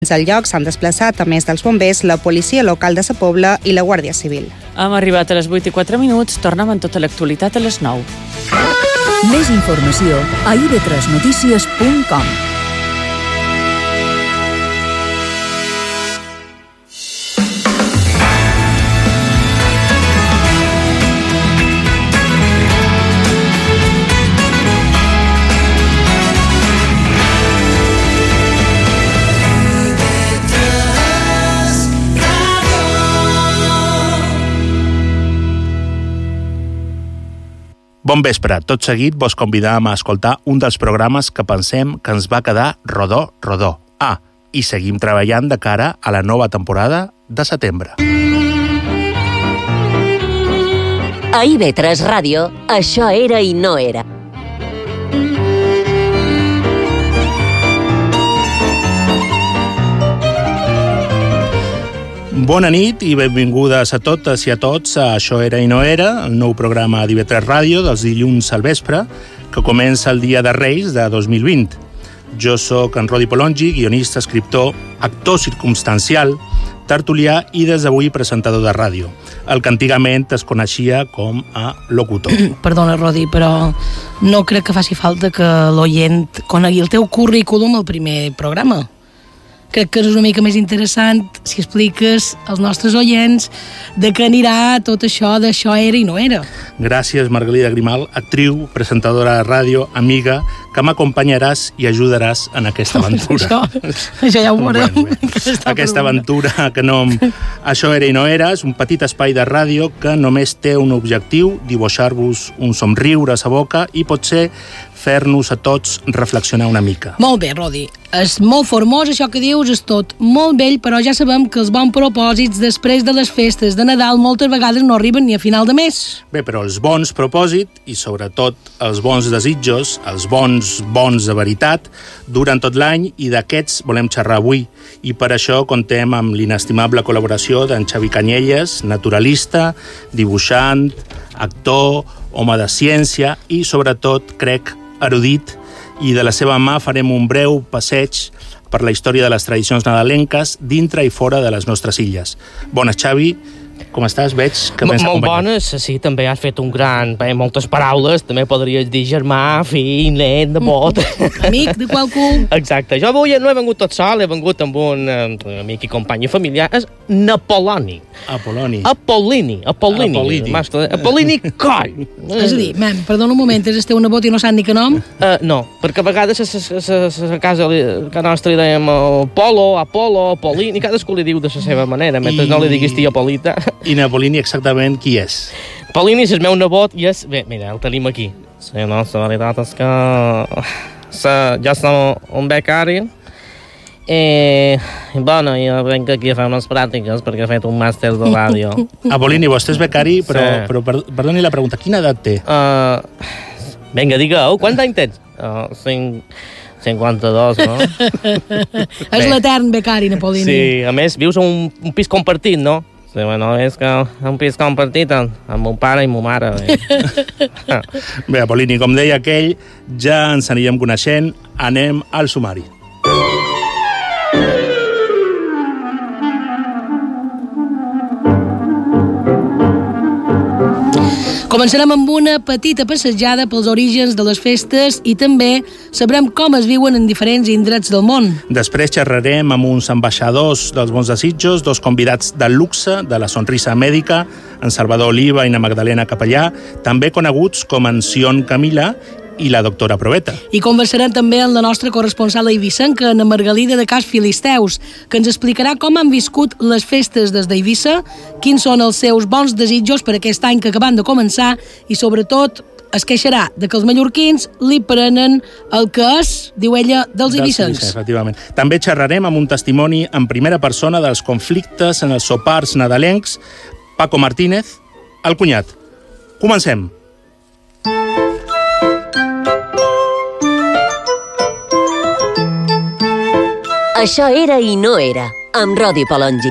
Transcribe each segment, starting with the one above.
Al lloc s'han desplaçat, a més dels bombers, la policia local de Sa Pobla i la Guàrdia Civil. Hem arribat a les 8:04, tornem amb tota l'actualitat a les 9. Més informació a ib3notícies.com. Bon vespre. Tot seguit vos convidam a escoltar un dels programes que pensem que ens va quedar rodó. I seguim treballant de cara a la nova temporada de setembre. A IB3 Ràdio, això era i no era. Bona nit i benvingudes a totes i a tots a Això era i no era, el nou programa d'IB3 Ràdio dels dilluns al vespre, que comença el dia de Reis de 2020. Jo sóc en Rodi Polongi, guionista, escriptor, actor circumstancial, tertulià i des d'avui presentador de ràdio, el que antigament es coneixia com a locutor. Perdona, Rodi, però no crec que faci falta que l'oient conegui el teu currículum al primer programa. Crec que és una mica més interessant si expliques als nostres oients de què anirà tot això d'Això era i no era. Gràcies, Margalida Grimal, actriu, presentadora de ràdio, amiga, que m'acompanyaràs i ajudaràs en aquesta aventura. Això ja ho veurem. Bueno. Aquesta aventura que no... Això era i no era és un petit espai de ràdio que només té un objectiu, dibuixar-vos un somriure a sa boca i potser fer-nos a tots reflexionar una mica. Molt bé, Rodi. És molt formós això que dius, és tot molt vell, però ja sabem que els bons propòsits després de les festes de Nadal moltes vegades no arriben ni a final de mes. Bé, però els bons propòsits i sobretot els bons desitjos, els bons de veritat, duren tot l'any i d'aquests volem xerrar avui. I per això contem amb l'inestimable col·laboració d'en Xavi Canyelles, naturalista, dibuixant, actor, home de ciència i sobretot, crec, erudit, i de la seva mà farem un breu passeig per la història de les tradicions nadalenques dintre i fora de les nostres illes. Bones, Xavi, com estàs? Veig que m'has molt acompanyat. bones, sí, també has fet un gran... moltes paraules, també podries dir germà, fill, net, nebot... Amic de qualcú. Exacte. Jo avui no he vengut tot sol, he vengut amb un amic i company familiar, és Napoloni. Apollini. Coll! És a dir, perdona un moment, és el teu nebot i no sap ni que nom? No, perquè a vegades a casa nostra li dèiem Apolo, Apollini, cadascú li diu de la seva manera, mentre no li diguis tia Polita. I Napolini exactament qui és? Apollini és el meu nebot i és... Bé, mira, el tenim aquí. Sí, no, la veritat és que... Jo soc un becari i bueno, jo venc aquí a fer unes pràctiques perquè he fet un màster de ràdio. Apollini, vostè és becari, però perdoni la pregunta, quina edat té? Vinga, digueu, quants anys tens? 52, no? És l'etern becari, Napolini. Sí, a més, vius en un pis compartit, no? Sí, bueno, és que un pis compartit amb mon pare i mon mare. Bé, Apollini, com deia aquell, ja ens anirem coneixent, anem al sumari. Començarem amb una petita passejada pels orígens de les festes i també sabrem com es viuen en diferents indrets del món. Després xerrarem amb uns ambaixadors dels bons desitjos, dos convidats de luxe de la sonrisa mèdica, en Salvador Oliva i na Magdalena Capellà, també coneguts com en Sion Camila i la doctora Proveta. I conversarem també amb la nostra corresponsal a Eivissa, en Margalida de Cas Filisteus, que ens explicarà com han viscut les festes des d'Eivissa, quins són els seus bons desitjos per aquest any que acaben de començar i, sobretot, es queixarà de que els mallorquins li prenen el que és, diu ella, dels eivissens. Efectivament. També xerrarem amb un testimoni en primera persona dels conflictes en els sopars nadalencs. Paco Martínez, el cunyat. Comencem. Això era i no era, amb Rodi Polongi.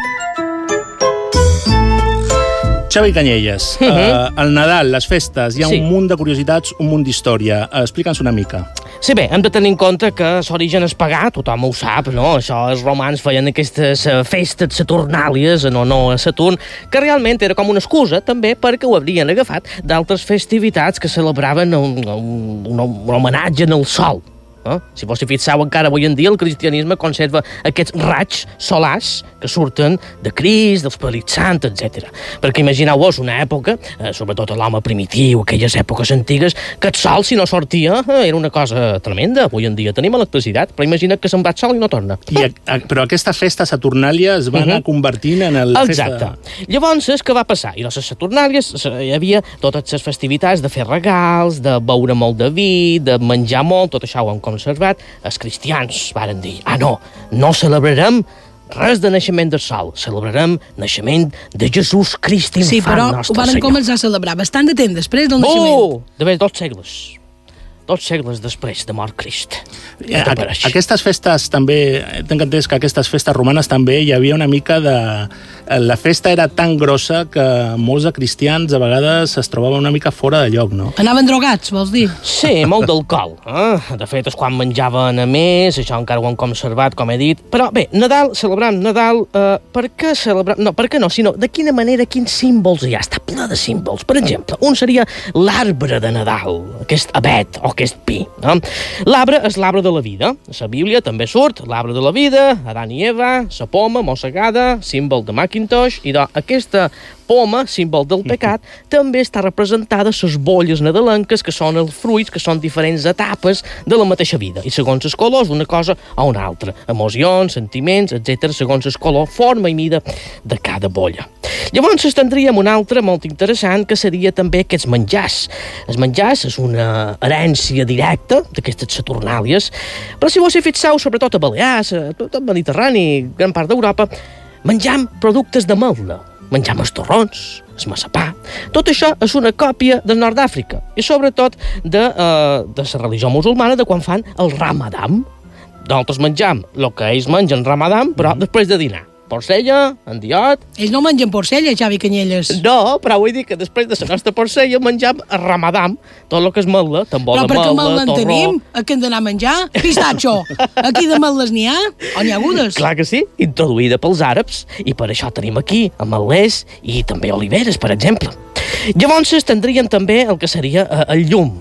Xavi Canyelles, el Nadal, les festes, hi ha un munt de curiositats, un munt d'història. Explica'ns una mica. Sí, bé, hem de tenir en compte que l'origen és pagà, tothom ho sap, no? Això els romans feien aquestes festes saturnàlies en honor a Saturn, que realment era com una excusa, també, perquè ho haurien agafat d'altres festivitats que celebraven un homenatge al sol. Si vos hi fixeu, encara avui en dia el cristianisme conserva aquests raigs solars que surten de Crist, del Esperit Sant, etc. Perquè imagineu-vos una època, sobretot l'home primitiu, aquelles èpoques antigues, que el sol, si no sortia, era una cosa tremenda. Avui en dia tenim electricitat, però imagina't que se'n va el sol i no torna. Però aquesta festa Saturnàlia es va anar convertint en el Exacte. Llavors, què va passar? I a les Saturnàlies hi havia totes les festivitats de fer regals, de beure molt de vi, de menjar molt, tot això ho hem conservat. Els cristians varen dir, no celebrarem res de naixement del sol, celebrarem naixement de Jesús Crist infant, sí, però nostre Senyor. Ho van començar a celebrar bastant de temps després del naixement. D'haver 2 segles després de mort Crist. Aquestes festes també, tinc entès que aquestes festes romanes també hi havia una mica de... La festa era tan grossa que molts de cristians a vegades es trobaven una mica fora de lloc, no? Anaven drogats, vols dir? Sí, molt d'alcohol. De fet, és quan menjaven a més, això encara ho han conservat, com he dit. Però bé, Nadal, celebrant Nadal, per què celebrar... No, per què no, sinó de quina manera, quins símbols hi ha. Està ple de símbols. Per exemple, un seria l'arbre de Nadal, aquest abet o aquest pi. No? L'arbre és l'arbre de la vida. A la Bíblia també surt l'arbre de la vida, Adán i Eva, la poma mossegada, símbol de Macintosh, i aquesta poma, símbol del pecat, també està representada a les bolles nadalenques, que són els fruits, que són diferents etapes de la mateixa vida. I segons els colors, una cosa o una altra. Emocions, sentiments, etc. segons el color, forma i mida de cada bolla. Llavors estendríem una altra molt interessant, que seria també aquests menjars. Els menjars és una herència directa d'aquestes Saturnàlies, però si vos hi fixeu, sobretot a Balears, a tot el Mediterrani, gran part d'Europa, menjam productes de melda. Menjam els torrons, el massapà. Tot això és una còpia del nord d'Àfrica i sobretot de la religió musulmana, de quan fan el Ramadam. Nosaltres menjam el que ells mengen Ramadam, però després de dinar. Porcella, endiot... Ells no mengen porcella, Xavi Canyelles. No, però vull dir que després de la nostra porcella menjam el Ramadam, tot el que és melda, tambor de melda, torró... Però perquè melda en tenim? A què hem d'anar a menjar? Pistatxo! Aquí de meldes n'hi ha? O n'hi ha agudes? Clar que sí, introduïda pels àrabs, i per això tenim aquí ametlers i també oliveres, per exemple. Llavors tindríem també el que seria el llum,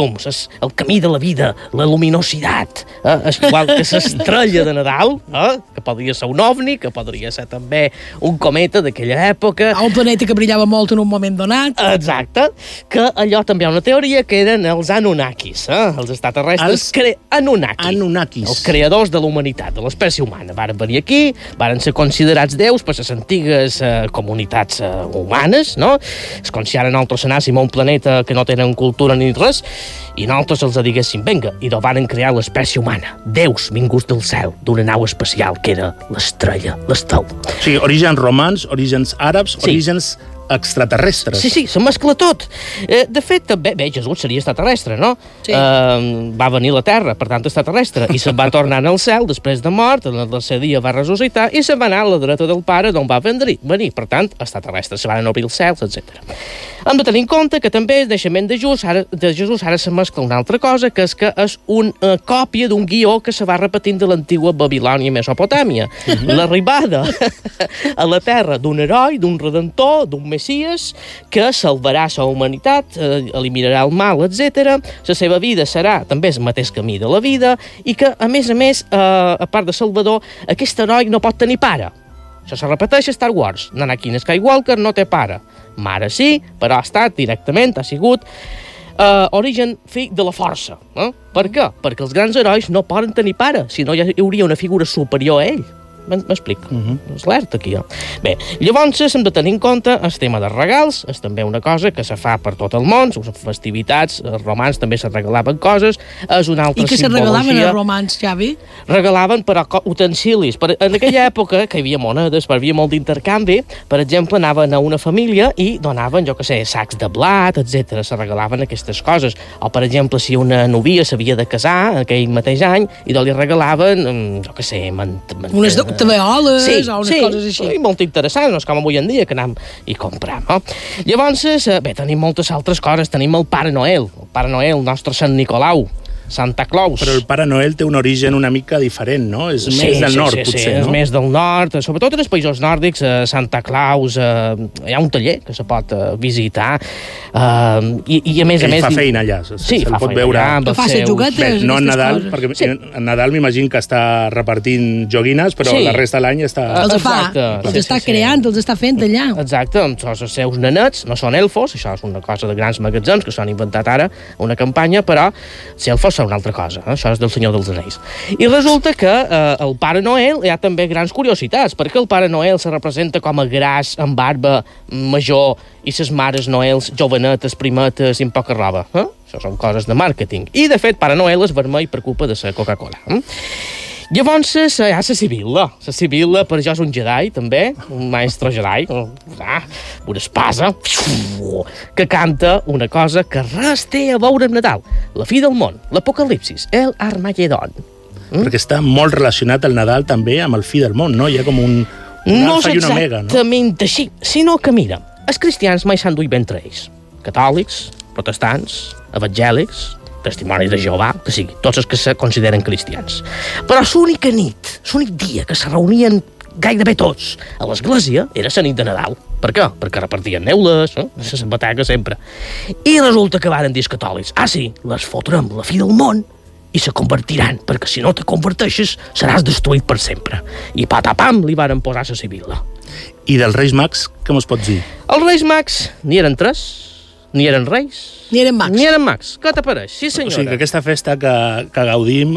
el camí de la vida, la luminositat, igual que l'estrella de Nadal, que podria ser un ovni, que podria ser també un cometa d'aquella època. Un planeta que brillava molt en un moment donat. Exacte, que allò també hi ha una teoria que eren els Anunnakis, els extraterrestres Anunnakis. Els creadors de la humanitat, de l'espècie humana. Varen venir aquí, varen ser considerats déus per les antigues comunitats humanes, no? És com si ara nosaltres anàssim a un planeta que no tenen cultura ni res, i nosaltres els diguéssim, vinga, i varen crear l'espècie humana, déus vinguts del cel, d'una nau espacial, que era l'estrella, l'estel. Sí, orígens romans, orígens àrabs, sí. Orígens extraterrestres. Sí, se mescla tot. De fet, també, Jesús seria extraterrestre, no? Sí. Va venir a la Terra, per tant, extraterrestre, i se'n va tornar al cel després de mort, el tercer dia va ressuscitar, i se'n va anar a la dreta del Pare, d'on va venir. Per tant, extraterrestre, se van obrir els cels, etc. Hem de tenir en compte que també el naixement de Jesús ara se mescla una altra cosa, que és una còpia d'un guió que se va repetint de l'antigua Babilònia i Mesopotàmia. L'arribada a la Terra d'un heroi, d'un redentor, d'un Messies, que salvarà la humanitat, eliminarà el mal, etc. La seva vida serà també el mateix camí de la vida, i que, a més, a part de Salvador, aquest heroi no pot tenir pare. Això se repeteix a Star Wars. Anakin Skywalker no té pare. Mare sí, però ha estat directament, ha sigut origen fill de la força. Per què? Perquè els grans herois no poden tenir pare, si no hi hauria una figura superior a ell. M'explico. És l'art aquí. Bé, llavors hem de tenir en compte el tema dels regals, és també una cosa que se fa per tot el món, les festivitats, els romans també se regalaven coses, és una altra simbologia. I què se regalaven els romans, Xavi? Regalaven, però, utensilis. En aquella època, que hi havia monedes, hi havia molt d'intercanvi, per exemple, anaven a una família i donaven, jo què sé, sacs de blat, etc. Se regalaven aquestes coses. O, per exemple, si una novia s'havia de casar aquell mateix any, i li regalaven, jo què sé, unes tabeoles o unes coses així. Sí, molt interessant, no és com avui en dia que anem i comprem, no? Llavors, bé, tenim moltes altres coses. Tenim el Pare Noel, el nostre Sant Nicolau. Santa Claus. Però el Pare Noel té un origen una mica diferent, no? És més del nord, potser, no? És més del nord, sobretot en els països nòrdics, Santa Claus, hi ha un taller que se pot visitar, i a més... Ell fa feina allà, sí, se'l pot veure. Que fa les juguetes, bé, no en Nadal, coses. perquè en Nadal m'imagino que està repartint joguines, però la resta de l'any està... Els fa, els està creant, els està fent allà. Exacte, amb els seus nenets, no són elfos, això és una cosa de grans magatzems que s'han inventat ara, una campanya, però si elfos són una altra cosa, això és del Senyor dels Anells. I resulta que el Pare Noel hi ha també grans curiositats, perquè el Pare Noel se representa com a gras, amb barba major, i ses mares Noels jovenetes, primetes i amb poca roba. Això són coses de màrqueting. I, de fet, Pare Noel és vermell per culpa de la Coca-Cola. Llavors hi ha la Sibilla. La Sibilla, per això és un Jedi, també, un maestro Jedi, una espasa, que canta una cosa que res té a veure amb Nadal. La fi del món, l'apocalipsis, el Armagedon. Perquè està molt relacionat el Nadal també amb el fi del món, no? Hi ha com un alfa i una omega, no? No és exactament així, sinó que, mira, els cristians mai s'han duit bé entre ells. Catòlics, protestants, evangèlics, testimonis de Jehovà, que sigui, tots els que se consideren cristians. Però l'única nit, l'únic dia que se reunien gairebé tots a l'església era la nit de Nadal. Per què? Perquè repartien neules, la bateca sempre. I resulta que varen dir els catòlics, sí, les fotrem la fi del món i se convertiran, perquè si no te converteixes seràs destruït per sempre. I patapam li varen posar la Sibilla. I dels Reis Mags, què mos pots dir? Els Reis Mags n'hi eren 3, ni eren reis, ni eren mags. Ni eren mags. Què t'apareix? Sí, senyora. O sigui que aquesta festa que gaudim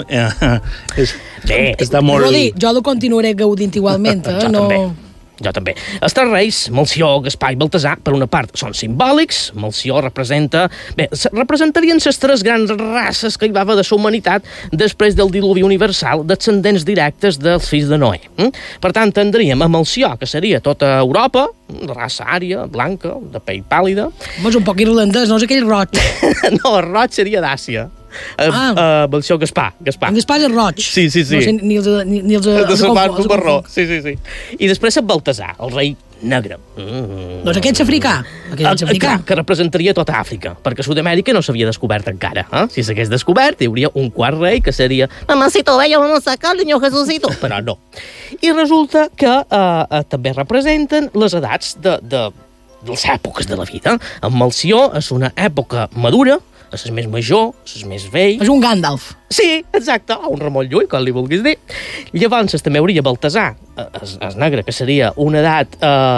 està molt... Rodi, jo la continuaré gaudint igualment, Jo també. Els 3 reis, Melcior, Gaspar i Baltasar, per una part, són simbòlics. Melcior representa... Bé, representarien les 3 grans races que hi va haver de la humanitat després del diluvi universal, descendents directes dels fills de Noé. Per tant, tindríem a Melcior, que seria tota Europa, raça ària, blanca, de pell pàl·lida. És un poc irlandès, no és aquell roig. No, el roig seria d'Àsia. Melcior Gaspar. En Gaspar és roig. Sí. No sé, ni els de sa part d'un marró. Sí. I després el Baltasar, el rei negre. Doncs aquest és africà. Que representaria tota Àfrica, perquè Sud-amèrica no s'havia descobert encara. Si s'hagués descobert, hi hauria un quart rei que seria Mamacito bello, vamos a sacar el niño Jesucito. Però no. I resulta que també representen les edats de les èpoques de la vida. En Melcior és una època madura, és més major, és més vell... És un Gandalf. Sí, exacte, o un Ramon Llull, com li vulguis dir. Llavors també hauria Baltasar, és negre, que seria una edat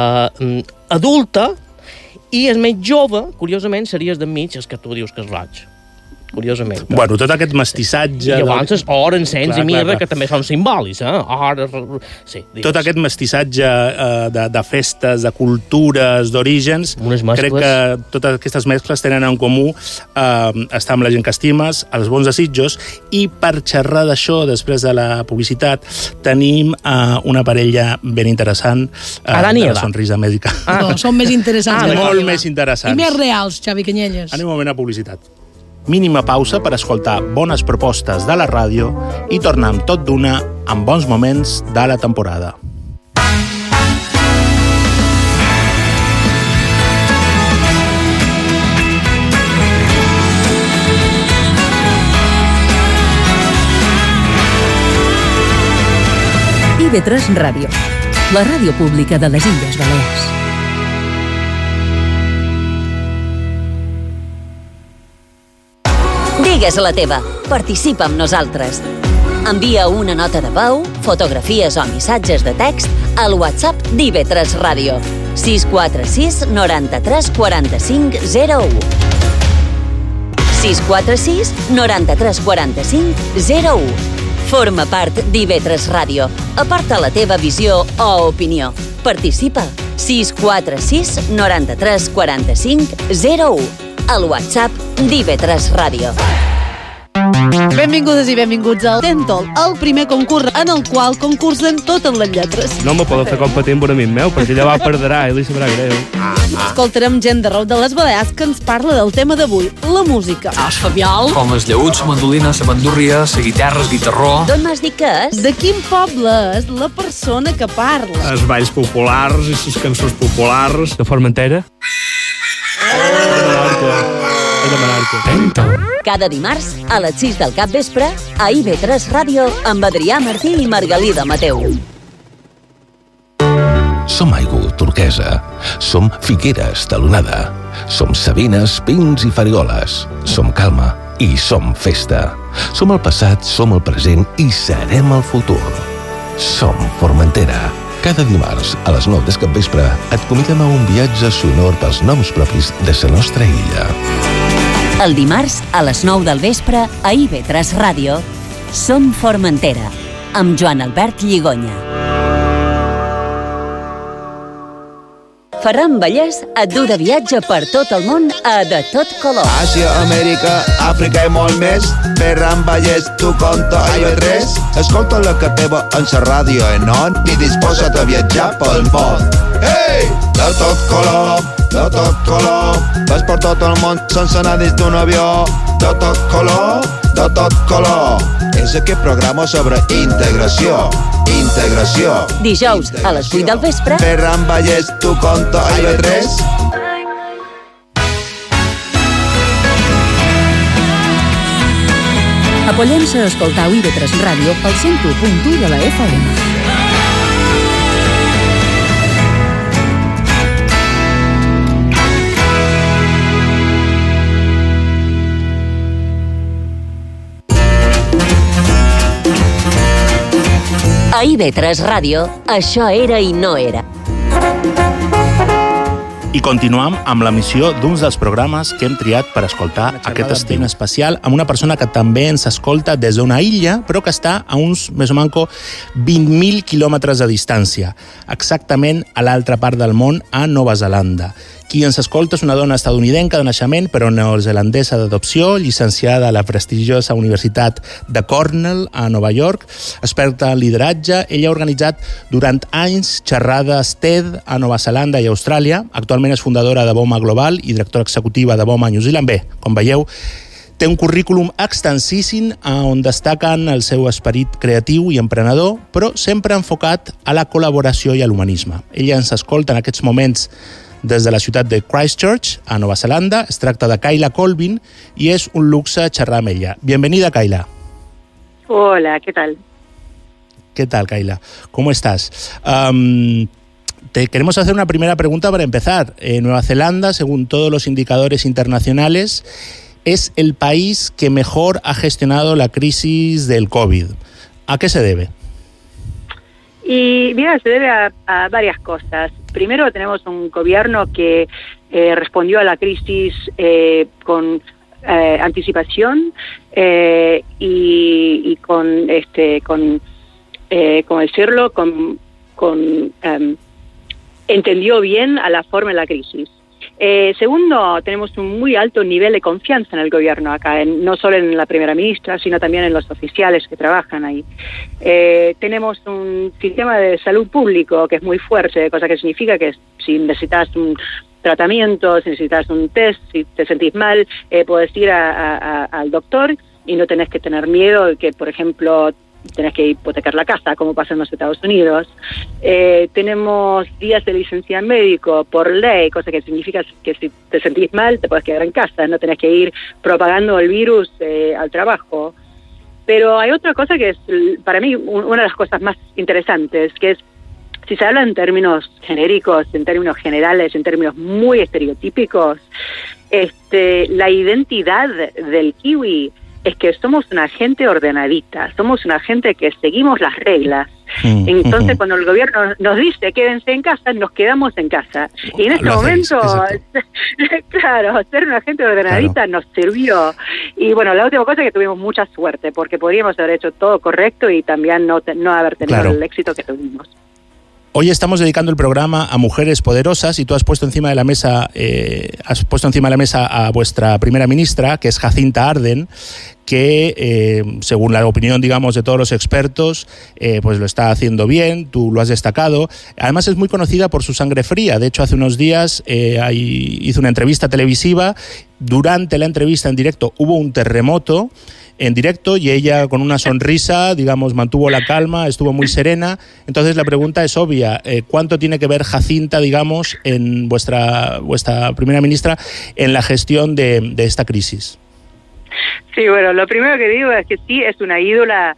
adulta, i el més jove, curiosament, seria el d'enmig, els que tu dius que és roig. Curiosament. Bueno, tot aquest mestissatge... I llavors és or, encens i mirra, que també són simbòlics, Or... Sí, tot aquest mestissatge de festes, de cultures, d'orígens, crec que totes aquestes mescles tenen en comú estar amb la gent que estimes, els bons desitjos, i per xerrar d'això, després de la publicitat, tenim una parella ben interessant de la sonrisa mèdica. No, són més interessants. Molt més interessants. I més reals, Xavi Canyelles. Anem un moment a publicitat. Mínima pausa per escoltar bones propostes de la ràdio i tornar amb tot d'una amb bons moments de la temporada. IB3 Ràdio, la ràdio pública de les Illes Balears. Digues la teva. Participa amb nosaltres. Envia una nota de veu, fotografies o missatges de text al WhatsApp d'IB3 Ràdio. 646 93 45 01. 646 93 45 01. Forma part d'IB3 Ràdio. Aporta la teva visió o opinió. Participa. 646 93 45 01. Al WhatsApp d'IB3 Ràdio. Benvingudes i benvinguts al Tentol, el primer concurs en el qual concursen totes les lletres. No me podeu fer competir amb un amic meu, perquè ella va perdrà i li sabrà greu. Escoltarem gent d'arreu de les Balears que ens parla del tema d'avui, la música. Els Fabiol. Com els llauts, la mandolina, la bandúrria, la guitarra, el guitarró. D'on m'has dit que és? De quin poble és la persona que parla? Els balls populars i les cançons populars. De Formentera? Cada dimarts, a les 6 del capvespre, a IB3 Ràdio, amb Adrià Martí i Margalida Mateu. Som aigua turquesa, som figueres de l'onada, som sabines, pins i farigoles, som calma i som festa. Som el passat, som el present i serem el futur. Som Formentera. Cada dimarts, a les 9 del capvespre, et convidem a un viatge sonor pels noms propis de la nostra illa. El dimarts, a les 9 del vespre, a IB3 Ràdio, Som Formentera, amb Joan Albert Lligonya. Ferran Vallès et du de viatge per tot el món a De Tot Color. Àsia, Amèrica, Àfrica i molt més. Ferran Vallès, tu conta a IB3. Escolta la que teva en la ràdio en on i disposa't a viatjar pel món. Ei! De tot color, de tot color. Vas per tot el món sense anar dins d'un avió. De tot color, de tot color. És aquest programa sobre integració. Integració. Dijous, a les 8 del vespre. Ferran Vallès, tu conta a IB3. Apoyem-se a escoltar IB3 Ràdio al 101.1 de la FM. A IB3 Ràdio, això era i no era. I continuam amb l'emissió d'uns dels programes que hem triat per escoltar aquest estiu especial amb una persona que també ens escolta des d'una illa, però que està a uns, més o manco, 20.000 quilòmetres de distància, exactament a l'altra part del món, a Nova Zelanda. Qui ens escolta és una dona estadounidenca de naixement, però neozelandesa d'adopció, llicenciada a la prestigiosa Universitat de Cornell, a Nova York, experta en lideratge. Ella ha organitzat durant anys xerrades TED a Nova Zelanda i Austràlia. Actualment és fundadora de BOMA Global i directora executiva de BOMA New Zealand. Bé, com veieu, té un currículum extensíssim on destaquen el seu esperit creatiu i emprenedor, però sempre enfocat a la col·laboració i a l'humanisme. Ella ens escolta en aquests moments des de la ciutat de Christchurch, a Nova Zelanda. Es tracta de Kayla Colvin i és un luxe xerrar amb ella. Bienvenida, Kayla. Hola, ¿qué tal? ¿Qué tal, Kayla? ¿Cómo estás? Te queremos hacer una primera pregunta para empezar. Nueva Zelanda, según todos los indicadores internacionales, es el país que mejor ha gestionado la crisis del COVID. ¿A qué se debe? Y mira, se debe a varias cosas. Primero, tenemos un gobierno que respondió a la crisis con anticipación y con ¿cómo decirlo? Entendió bien a la forma de la crisis. Segundo, tenemos un muy alto nivel de confianza en el gobierno acá, no solo en la primera ministra, sino también en los oficiales que trabajan ahí. Tenemos un sistema de salud público que es muy fuerte, cosa que significa que si necesitas un tratamiento, si necesitas un test, si te sentís mal, puedes ir al doctor y no tenés que tener miedo de que, por ejemplo, tenés que hipotecar la casa, como pasa en los Estados Unidos. Tenemos días de licencia médico por ley, cosa que significa que si te sentís mal te puedes quedar en casa, no tenés que ir propagando el virus al trabajo. Pero hay otra cosa que es, para mí, una de las cosas más interesantes, que es, si se habla en términos genéricos, en términos generales, en términos muy estereotípicos, la identidad del kiwi es que somos una gente ordenadita, somos una gente que seguimos las reglas. Entonces, cuando el gobierno nos dice quédense en casa, nos quedamos en casa. Y en este momento, claro, ser una gente ordenadita nos sirvió. Y bueno, la última cosa es que tuvimos mucha suerte, porque podríamos haber hecho todo correcto y también no haber tenido el éxito que tuvimos. Hoy estamos dedicando el programa a mujeres poderosas y tú has puesto encima de la mesa a vuestra primera ministra, que es Jacinta Ardern, que según la opinión, digamos, de todos los expertos, pues lo está haciendo bien, tú lo has destacado. Además es muy conocida por su sangre fría. De hecho, hace unos días hizo una entrevista televisiva. Durante la entrevista en directo hubo un terremoto en directo y ella con una sonrisa, digamos, mantuvo la calma, estuvo muy serena. Entonces la pregunta es obvia, ¿cuánto tiene que ver Jacinta, digamos, en vuestra primera ministra en la gestión de esta crisis? Sí, bueno, lo primero que digo es que sí, es una ídola,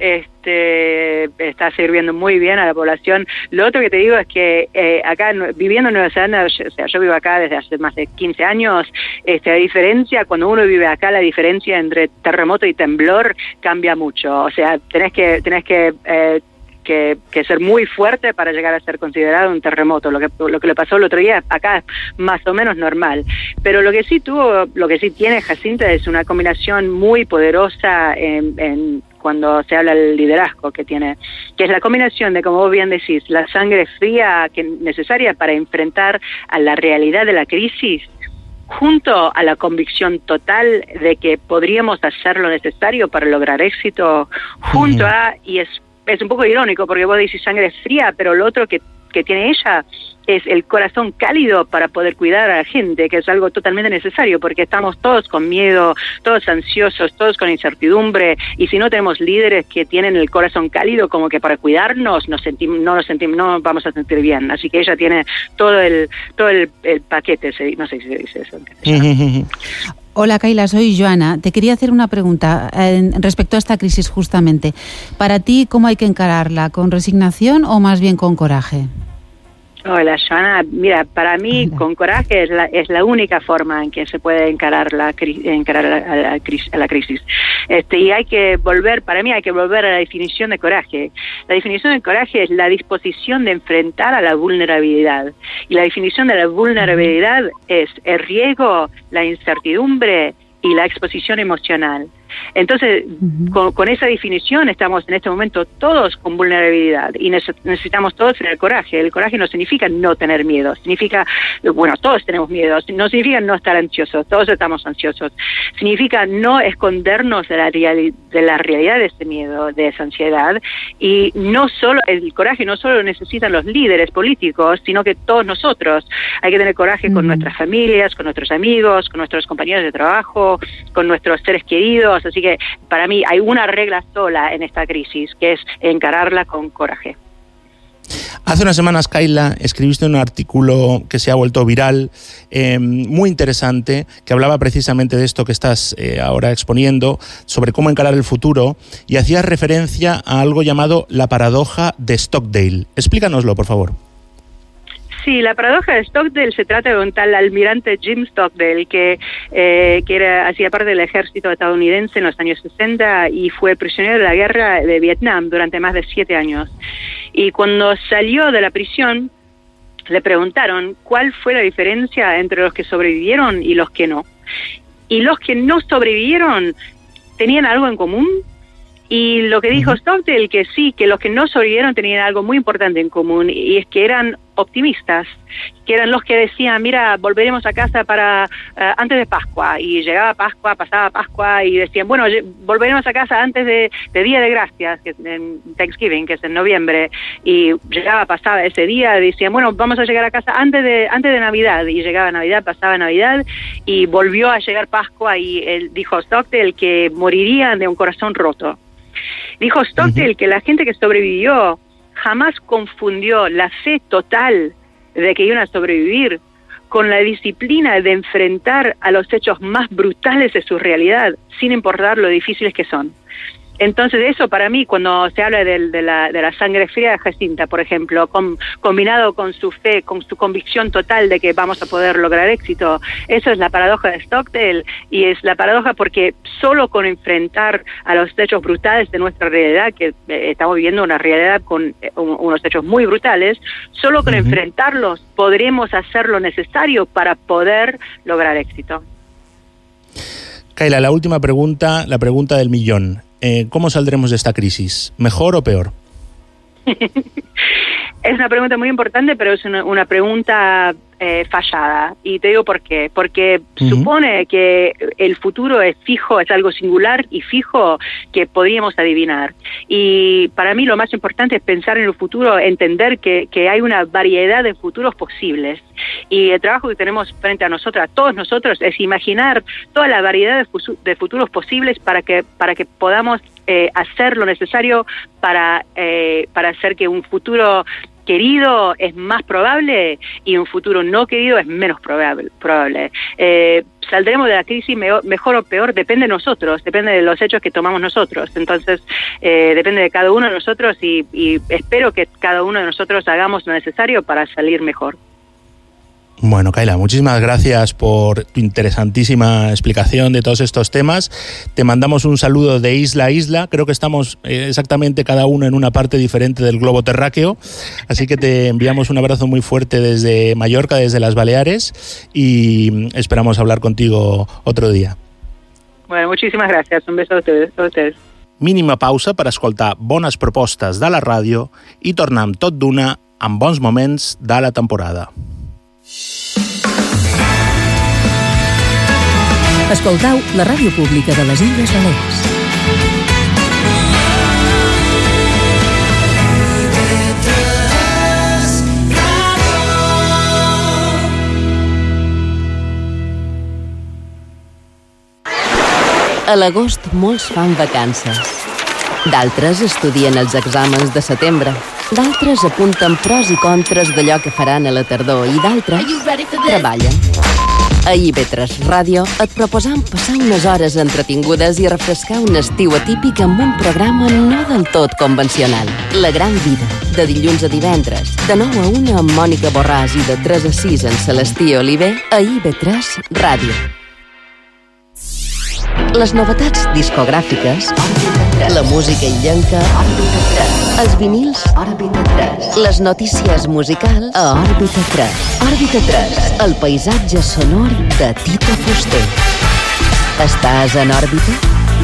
está sirviendo muy bien a la población. Lo otro que te digo es que acá, viviendo en Nueva Zelanda, yo vivo acá desde hace más de 15 años, la diferencia, cuando uno vive acá, la diferencia entre terremoto y temblor cambia mucho. O sea, tenés que ser muy fuerte para llegar a ser considerado un terremoto. Lo que le pasó el otro día acá es más o menos normal. Pero lo que sí tiene Jacinta es una combinación muy poderosa en cuando se habla del liderazgo que tiene, que es la combinación de, como vos bien decís, la sangre fría necesaria para enfrentar a la realidad de la crisis, junto a la convicción total de que podríamos hacer lo necesario para lograr éxito, junto a, y es un poco irónico porque vos decís sangre fría, pero lo otro que tiene ella es el corazón cálido para poder cuidar a la gente, que es algo totalmente necesario, porque estamos todos con miedo, todos ansiosos, todos con incertidumbre, y si no tenemos líderes que tienen el corazón cálido como que para cuidarnos, no vamos a sentir bien. Así que ella tiene todo el paquete, no sé si se dice eso. Hola, Kayla, soy Joana. Te quería hacer una pregunta respecto a esta crisis justamente. Para ti, ¿cómo hay que encararla? ¿Con resignación o más bien con coraje? Hola, Joana. Mira, para mí, con coraje es la única forma en que se puede encarar a la crisis. Y hay que volver a la definición de coraje. La definición de coraje es la disposición de enfrentar a la vulnerabilidad. Y la definición de la vulnerabilidad es el riesgo, la incertidumbre y la exposición emocional. Entonces, con esa definición estamos en este momento todos con vulnerabilidad y necesitamos todos tener coraje. El coraje no significa no tener miedo, significa, bueno, todos tenemos miedo, no significa no estar ansiosos, todos estamos ansiosos. Significa no escondernos de la realidad de ese miedo, de esa ansiedad. Y el coraje no solo lo necesitan los líderes políticos, sino que todos nosotros. Hay que tener coraje con nuestras familias, con nuestros amigos, con nuestros compañeros de trabajo, con nuestros seres queridos. Así que para mí hay una regla sola en esta crisis, que es encararla con coraje. Hace unas semanas, Kayla, escribiste un artículo que se ha vuelto viral, muy interesante, que hablaba precisamente de esto que estás ahora exponiendo, sobre cómo encarar el futuro, y hacías referencia a algo llamado la paradoja de Stockdale. Explícanoslo, por favor. Sí, la paradoja de Stockdale se trata de un tal almirante Jim Stockdale que hacía parte del ejército estadounidense en los años 60 y fue prisionero de la guerra de Vietnam durante más de 7 años. Y cuando salió de la prisión, le preguntaron cuál fue la diferencia entre los que sobrevivieron y los que no. Y los que no sobrevivieron tenían algo en común. Y lo que dijo Stockdale, que sí, que los que no sobrevivieron tenían algo muy importante en común, y es que eran optimistas, que eran los que decían, mira, volveremos a casa para antes de Pascua, y llegaba Pascua, pasaba Pascua, y decían, bueno, volveremos a casa antes de Día de Gracias, que es en Thanksgiving, que es en noviembre, y pasaba ese día, decían, bueno, vamos a llegar a casa antes de Navidad, y llegaba Navidad, pasaba Navidad, y volvió a llegar Pascua, y él dijo Stockdale que morirían de un corazón roto. Dijo Stockdale que la gente que sobrevivió jamás confundió la fe total de que iban a sobrevivir con la disciplina de enfrentar a los hechos más brutales de su realidad, sin importar lo difíciles que son. Entonces eso para mí, cuando se habla de la sangre fría de Jacinta, por ejemplo, combinado con su fe, con su convicción total de que vamos a poder lograr éxito, eso es la paradoja de Stockdale, y es la paradoja porque solo con enfrentar a los hechos brutales de nuestra realidad, que estamos viviendo una realidad con unos hechos muy brutales, solo con enfrentarlos podremos hacer lo necesario para poder lograr éxito. Kayla, la última pregunta, la pregunta del millón. ¿Cómo saldremos de esta crisis? ¿Mejor o peor? Es una pregunta muy importante, pero es una pregunta fallada. Y te digo por qué. Porque supone que el futuro es fijo, es algo singular y fijo que podríamos adivinar. Y para mí lo más importante es pensar en el futuro, entender que hay una variedad de futuros posibles. Y el trabajo que tenemos frente a todos nosotros, es imaginar toda la variedad de futuros posibles para que podamos hacer lo necesario para hacer que un futuro querido es más probable y un futuro no querido es menos probable. Saldremos de la crisis mejor o peor, depende de nosotros, depende de los hechos que tomamos nosotros. Entonces, depende de cada uno de nosotros y espero que cada uno de nosotros hagamos lo necesario para salir mejor. Bueno, Kayla, muchísimas gracias por tu interesantísima explicación de todos estos temas. Te mandamos un saludo de isla a isla. Creo que estamos exactamente cada uno en una parte diferente del globo terráqueo. Así que te enviamos un abrazo muy fuerte desde Mallorca, desde las Baleares, y esperamos hablar contigo otro día. Bueno, muchísimas gracias. Un beso a ustedes. Mínima pausa per escoltar bones propostes de la ràdio i tornar amb tot d'una amb bons moments de la temporada. Escoltau la ràdio pública de les Illes Balears. A l'agost molts fan vacances. D'altres estudien els exàmens de setembre. D'altres apunten pros i contres d'allò que faran a la tardor i d'altres treballen. A IB3 Ràdio et proposam passar unes hores entretingudes i refrescar un estiu atípic amb un programa no del tot convencional. La gran vida, de dilluns a divendres, de 9 a 1 amb Mònica Borràs i de 3 a 6 amb Celestí Oliver a IB3 Ràdio. Les novetats discogràfiques, la música illenca, els vinils, les notícies musicals a Òrbita 3. Òrbita 3, el paisatge sonor de Tito Fuster. Estàs en òrbita?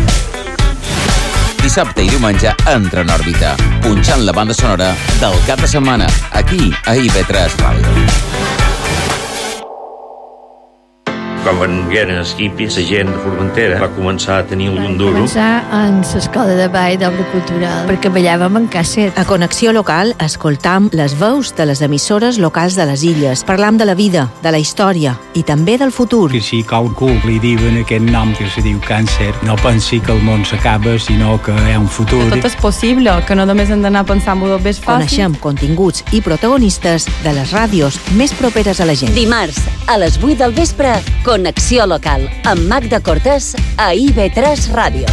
Dissabte i diumenge entra en òrbita, punxant la banda sonora del cap de setmana, aquí a IB3 Ràdio. Quan vengueren els hippies, la gent de Formentera va començar a tenir un llum duro. Va començar en l'escola de ball d'obra cultural, perquè ballàvem en casset. A Connexió Local escoltam les veus de les emissores locals de les illes. Parlam de la vida, de la història i també del futur. Que si qualcú li diuen aquest nom que se diu càncer, no pensi que el món s'acaba, sinó que hi ha un futur. Que tot és possible, que no només hem d'anar pensant en el més fàcil. Coneixem continguts i protagonistes de les ràdios més properes a la gent. Dimarts, a les 8 del vespre, Connexió Local, amb Magda Cortés a IB3 Ràdio.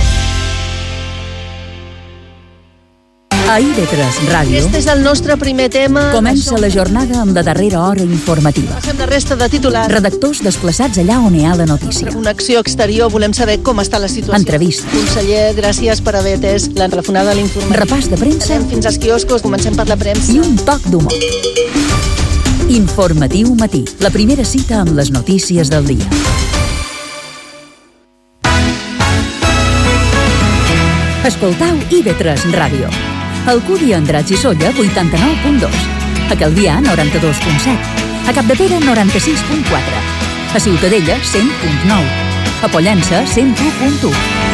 A IB3 Ràdio... Este és el nostre primer tema. Comença la jornada amb la darrera hora informativa. Passem la resta de titulars. Redactors desplaçats allà on hi ha la notícia. Connexió exterior, volem saber com està la situació. Entrevista. Conseller, gràcies per haver atès la telefonada a l'informatiu. Repàs de premsa. Anem fins als quioscos, comencem per la premsa. I un toc d'humor. Informatiu Matí, la primera cita amb les notícies del dia. Escoltau IB3 Ràdio. El Cudi Andratx i Solla, 89.2. A Calvià, 92.7. A Capdepera, 96.4. A Ciutadella, 100.9. A Pollença, 101.1.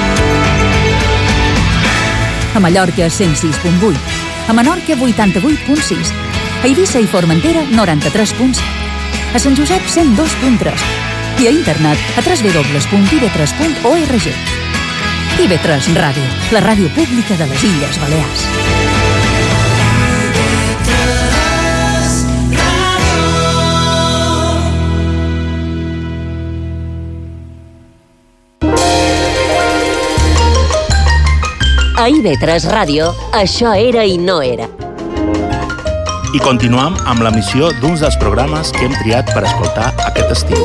A Mallorca, 106.8. A Menorca, 88.6. A Eivissa i Formentera, 93.7. A Sant Josep, 102.3. I a internet a www.ib3.org. IB3 Ràdio, la ràdio pública de les Illes Balears. A IB3 Ràdio, això era i no era. I continuam amb l'emissió d'uns dels programes que hem triat per escoltar aquest estiu.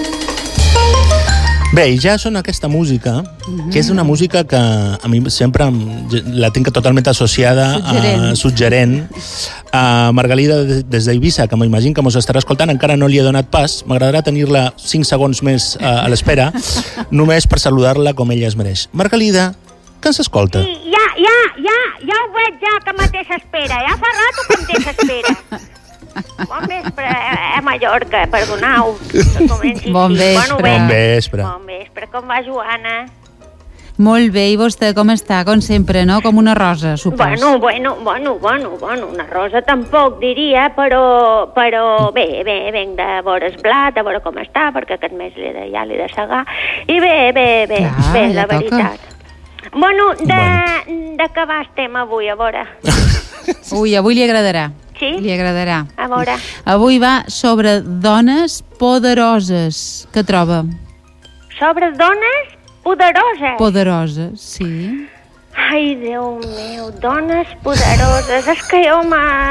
Bé, ja sona aquesta música, que és una música que a mi sempre la tinc totalment associada a suggerent. A Margalida des d'Eivissa, que m'imagino que mos estarà escoltant, encara no li he donat pas. M'agradarà tenir-la 5 segons més a l'espera, només per saludar-la com ella es mereix. Margalida, que ens escolta? Sí, ja ho veig ja que mateix espera. Ja fa rato que em deixa espera. Bon vespre, Mallorca, perdoneu. Bon vespre. Bon vespre. Bon vespre, com va, Joana? Molt bé, i vostè com està? Com sempre, no? Com una rosa, supos. Bueno, una rosa tampoc diria, però bé, venc de veure's blat, a veure com està, perquè aquest mes ja l'he de segar, i bé, la veritat. Bueno, de què va estem avui, a veure? Ui, avui li agradarà. Sí? Li agradarà. A veure. Avui va sobre dones poderoses. Què troba? Sobre dones poderoses. Poderoses, sí. Ai, Déu meu, dones poderoses. És que jo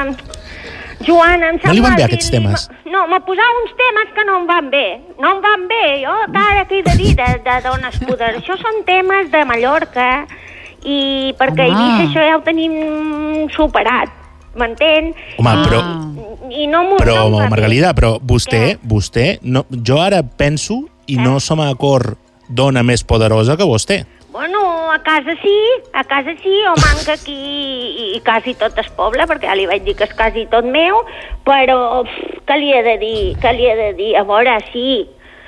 Joana, em sap No li van bé mal aquests dir-li- temes? No, m'ha posat uns temes que no em van bé. No em van bé. Jo cada que he de dir de dones poderoses. Això són temes de Mallorca i perquè a Eivissa això ja ho tenim superat. M'entén? Home, però va bé. Margalida, però vostè no, jo ara penso i no som a acord dona més poderosa que vostè. Bueno, a casa sí, o manca aquí i quasi tot el poble, perquè ja li vaig dir que és quasi tot meu, però què li he de dir? A veure, sí,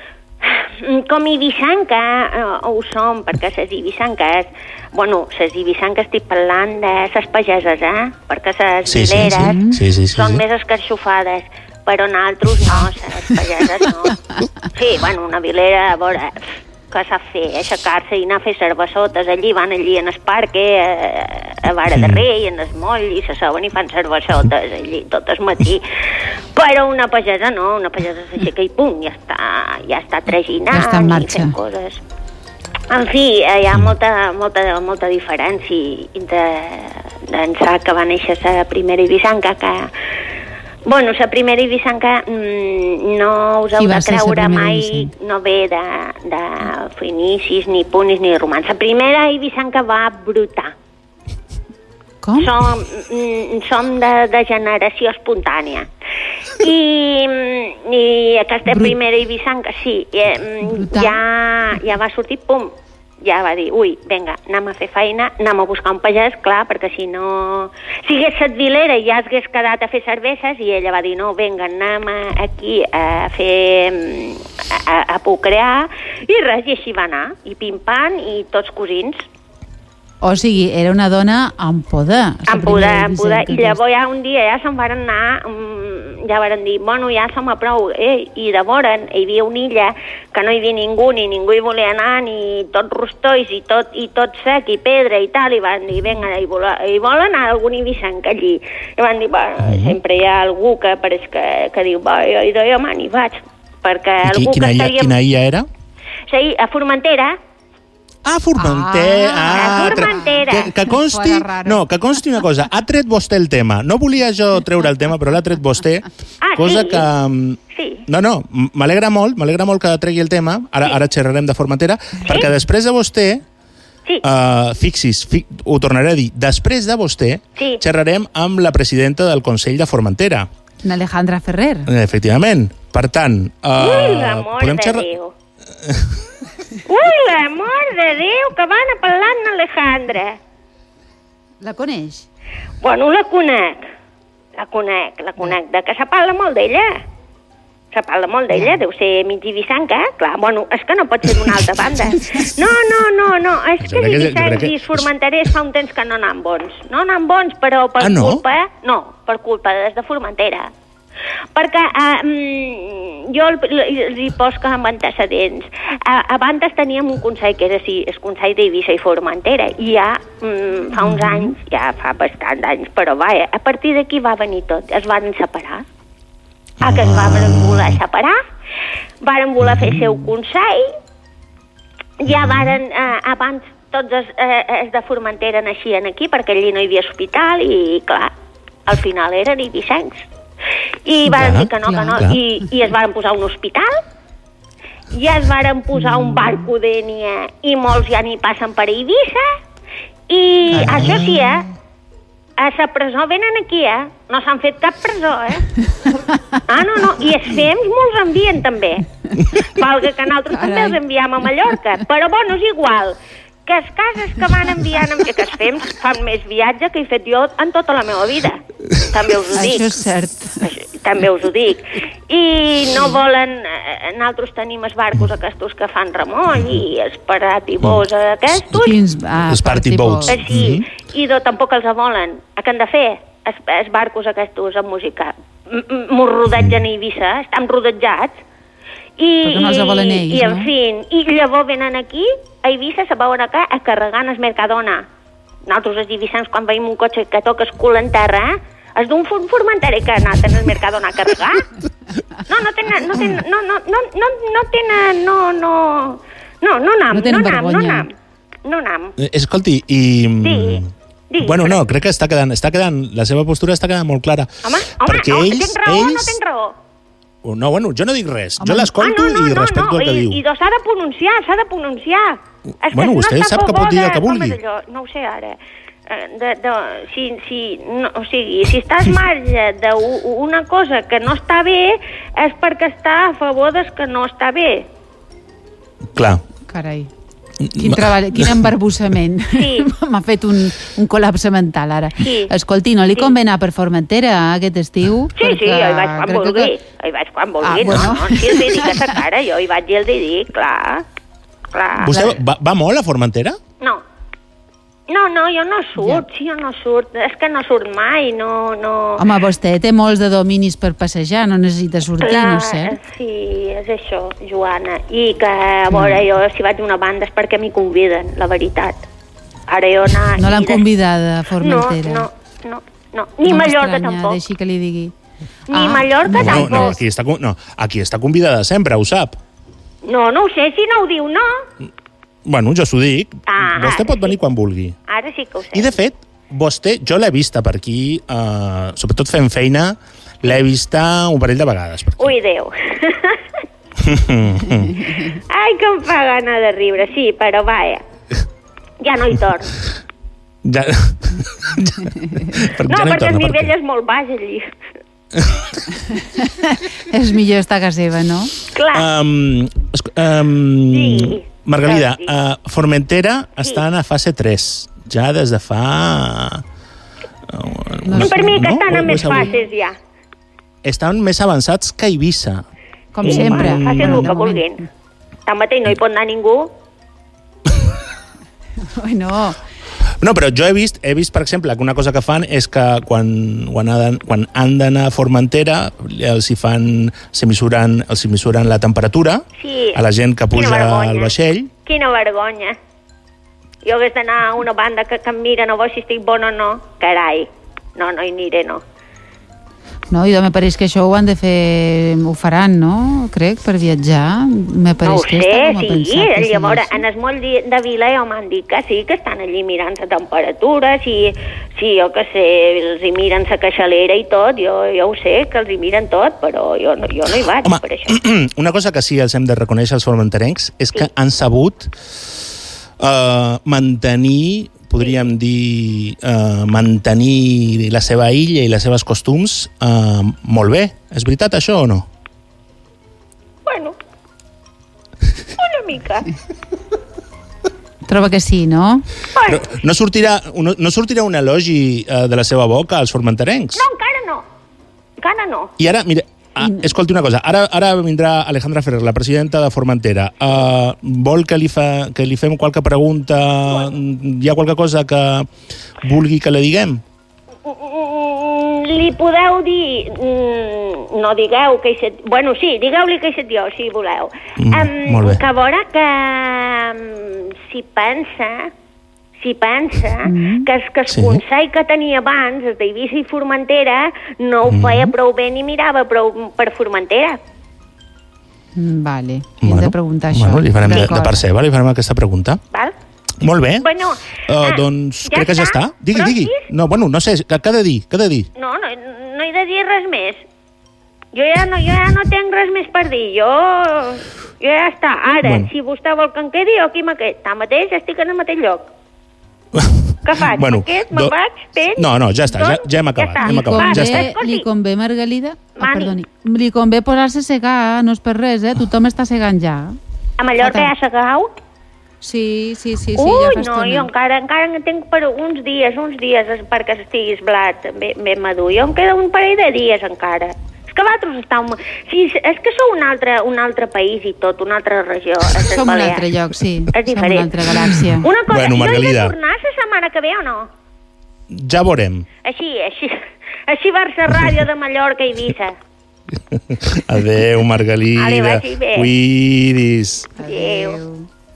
com Eivissa ho som, perquè les Eivissanques, les Eivissanques estic parlant de les pageses, perquè les vileres són més escarxofades, però nosaltres no, les pageses no. Sí, una vilera, a veure, que sap fer, aixecar-se i anar a fer cervessotes van allí en el parc, a Vara de Rei, en el moll, i se saben i fan cervessotes allí tot el matí. Però una pagesa no, una pagesa s'aixeca i pum, ja està traginant i fent coses. En fi, hi ha molta diferència entre d'ençà que va néixer la primera Eivissanca, que la primera Eivissanca no us heu de creure mai, no ve de fenicis, ni punis, ni romans. La primera Eivissanca va brotar. Com? Som de generació espontània. I aquesta primera Eivissanca, sí, ja va sortir, pum, ja va dir, ui, vinga, anem a fer feina, anem a buscar un pagès, clar, perquè si no... Si hagués set vilera i ja hagués quedat a fer cerveses, i ella va dir, no, vinga, anem aquí a fer... a procrear, i res, i així va anar, i pim-pam, i tots cosins. O sigui, era una dona amb poder. Amb poder, i llavors ja un dia ja se'n van anar, ja van dir, ja som a prou, i de vora hi havia una illa que no hi havia ningú, ni ningú hi volia anar, ni tot rostolls, i tot sec, i pedra i tal, i van dir, vinga, hi vol anar algun eivissanca allí. I van dir, sempre hi ha algú que pareix que diu, jo m'hi vaig, perquè algú que estaria... Quina illa era? Sí, a Formentera. Formentera. Que consti una cosa. Ha tret vostè el tema. No volia jo treure el tema, però l'ha tret vostè. Cosa que... No, m'alegra molt que tregui el tema. Ara xerrarem de Formentera, perquè després de vostè, fixis, ho tornaré a dir, després de vostè xerrarem amb la presidenta del Consell de Formentera. Alejandra Ferrer. Efectivament. Per tant... Ui, l'amor de Déu. Ui, l'amor de Déu, que van a parlar amb Alejandra. La coneix? Bueno, la conec, de que se parla molt d'ella. Deu ser mig eivissanca, clar, és que no pot ser d'una altra banda. No, és que els eivissancs i els formenterers fa un temps que no anan bons, però per culpa des de Formentera. Perquè jo li poso que amb antecedents. Abans teníem un consell que era el Consell d'Eivissa i Formentera, i ja fa uns anys, ja fa bastants anys, però a partir d'aquí va venir tot, es van separar. Que es van voler separar, van voler fer seu consell, ja varen, abans tots els de Formentera naixien aquí, perquè allí no hi havia hospital, i clar, al final eren eivissencs. I van dir que no, i es van posar un hospital, i es van posar un barco d'ènia, i molts ja n'hi passen per Eivissa, i això sí, a la presó venen aquí, no s'han fet cap presó, no, i els fems molts envien també, valga que nosaltres també els enviem a Mallorca, però és igual, que les cases que van enviant, que es fan més viatge que he fet jo en tota la meva vida. També us ho dic. Això és cert. També us ho dic. I no volen... Nosaltres tenim els barcos aquests que fan remoll i els paratibós aquests. Els party-boats. Sí, i tampoc els volen. Què han de fer? Els barcos aquests amb música. M'ho rodegen a Eivissa, estan rodejats. Perquè no els volen ells, no? En fi, i llavors venen aquí, a Eivissa, se veuen acá a carregar el Mercadona. Nosaltres, els eivissans, quan veiem un cotxe que toca el cul en terra, és d'un formenterer que ha anat al Mercadona a carregar. No anam. Escolti, i... Bueno, no, crec que està quedant, la seva postura està quedant molt clara. Home, tens raó o no tens raó? No, bueno, jo no dic res. Jo l'escolto i respecto el que diu. I s'ha de pronunciar, Bueno, vostè sap que pot dir el que vulgui. No ho sé ara. Si estàs marge d'una cosa que no està bé, és perquè està a favor del que no està bé. Clar. Carai. Quin embarbussament. Sí. M'ha fet un col·lapse mental, ara. Sí. Escolti, no li convé anar per Formentera aquest estiu? Sí, jo hi vaig quan vulgui. Hi vaig quan vulgui, no? Si el dic a sa cara, jo hi vaig i el dic, clar. Vostè va molt a Formentera? No, jo no surt. És que no surt mai, no... Home, vostè té molts de dominis per passejar, no necessita sortir, no sé. Sí, és això, Joana. I que, a veure, jo si vaig a una banda és perquè m'hi conviden, la veritat. Ara jo anar... No l'han convidada a Formentera? No. Ni Mallorca tampoc. Deixi que li digui. Ni Mallorca tampoc. Aquí està convidada sempre, ho sap. No ho sé, si no ho diu, no. Bueno, jo s'ho dic. Vostè pot venir quan vulgui. Ara sí que ho sé. I, de fet, vostè, jo l'he vista per aquí, sobretot fent feina, l'he vista un parell de vegades. Ui, Déu. Ai, que em fa gana de riure, sí, però vaja. Ja no hi torno. Perquè el nivell és molt baix allí. És millor estar a casa seva, no? Clar. Sí. Margalida, Formentera estan a fase 3, ja des de fa... Per mi que estan a més fases, ja. Estan més avançats que Eivissa. Com sempre. Facin el que vulguin. Tanmateix no hi pot anar ningú. Bueno... No, però jo he vist, per exemple, que una cosa que fan és que quan han d'anar a Formentera els misuren la temperatura a la gent que puja al vaixell. Quina vergonya. Jo hagués d'anar a una banda que em mira, no veus si estic bona o no. Carai, no hi aniré, no. No, i me pareix que això ho han de fer, ho faran, no? Crec, per viatjar. Me pareix que està com a pensat. Sí, llavors, en el moll de Vila ja m'han dit que sí, que estan allí mirant la temperatura, si jo que sé, els hi miren la queixalera i tot, jo ho sé, que els hi miren tot, però jo no hi vaig. Home, per això. Una cosa que sí els hem de reconèixer els formenterencs és que han sabut mantenir, podríem dir, mantenir la seva illa i les seves costums molt bé. És veritat això o no? Bueno, una mica. Troba que sí, no? Però no sortirà un elogi de la seva boca als formenterencs? No, encara no. I ara, mira, escolti una cosa, ara vindrà Alejandra Ferrer, la presidenta de Formentera. Vol que li fem qualque pregunta? Hi ha qualque cosa que vulgui que li diguem? Li podeu dir... No digueu que he set... Bueno, sí, digueu-li que he set jo, si voleu. Molt bé. Que a veure que si pensa que el consell que tenia abans, el d'Eivissa i Formentera, no ho feia prou bé ni mirava prou per Formentera. Vale, hem de preguntar això. Bueno, li farem de part seva, li farem aquesta pregunta. Val? Molt bé. Bueno, doncs crec que ja està. Digui. No, bueno, no sé, què ha de dir? No he de dir res més. Jo ja no tinc res més per dir. Jo ja està. Ara, si vostè vol que em quedi, jo aquí m'he quedat. Tanmateix estic en el mateix lloc. Què faig? Bueno, me'n vaig? No, ja està, ja hem acabat. Li convé, Margalida? Perdoni. Li convé posar-se a segar, no és per res, tothom està segant ja. A Mallorca ja segau? Sí, Ui, ja fa no, jo encara en tinc per uns dies perquè estiguis blat ben madur. Jo em queda un parell de dies encara. És que vosaltres estàu... Sí, és que sou un altre país i tot, una altra regió. Som un altre lloc, sí. És diferent. Som una altra galàxia. Una cosa, Bueno, Margalida. jo he de tornar la setmana que ve o no? Ja veurem. Així Barça Ràdio de Mallorca i Eivissa. Adéu, Margalida. Vale, vagi bé. Cuidis. Adéu.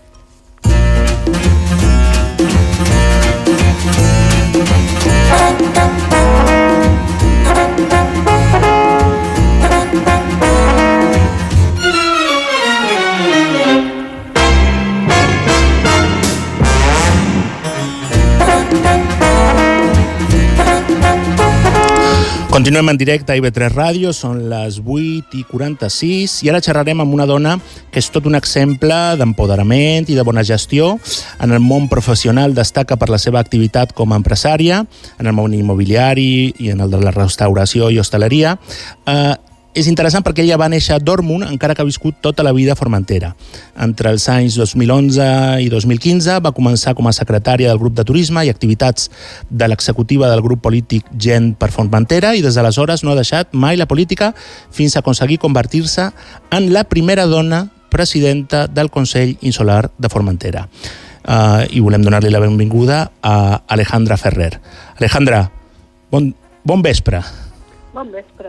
Continuem en directe a IB3 Ràdio, són les 8:46 i ara xerrarem amb una dona que és tot un exemple d'empoderament i de bona gestió. En el món professional destaca per la seva activitat com a empresària, en el món immobiliari i en el de la restauració i hostaleria. És interessant perquè ella va néixer a Dortmund, encara que ha viscut tota la vida a Formentera. Entre els anys 2011 i 2015 va començar com a secretària del grup de turisme i activitats de l'executiva del grup polític Gent per Formentera i des d'aleshores no ha deixat mai la política fins a aconseguir convertir-se en la primera dona presidenta del Consell Insular de Formentera. I volem donar-li la benvinguda a Alejandra Ferrer. Alejandra, bon vespre. Bon vespre.